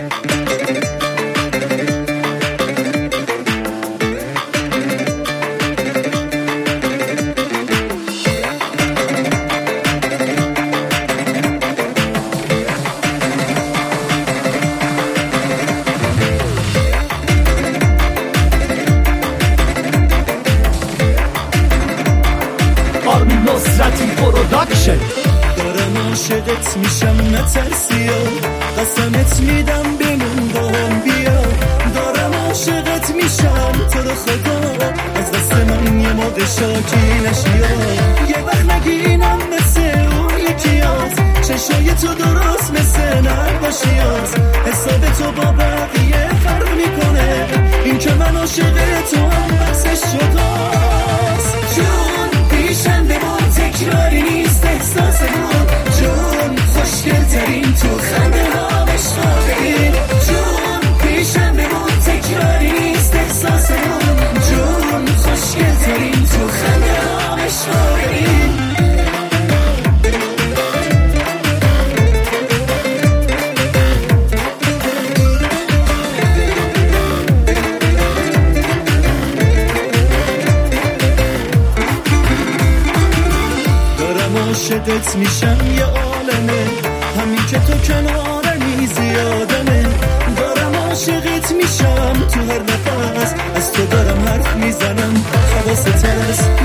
نصرتی پروداکشن. دارم عاشقت میشم نترسیا، قسمت میدم بمون با هم بیا. دارم عاشقت میشم تو رو خدا، از دست من یه موقع شاکی نشیا. یه وقت نگینم مثل اون یکیات، چشای تو درست مثل نقاشیات. حساب تو با بقیه فرق میکنه، این که من عاشق تو هم بسش شداست. جون پیشم بمون، تکراری نیست احساس من. جون خوشگل ترین تو خنده ها بشناقین. جون پیشم بمون، تکراری نیست احساس من. جون خوشگل ترین تو خنده ها بشناقین. عاشقت میشم یه عالمه، همین که تو کنارمی زیادمه. دارم عاشقت میشم تو هر نفس، از تو دارم حرف میزنم حواست هست.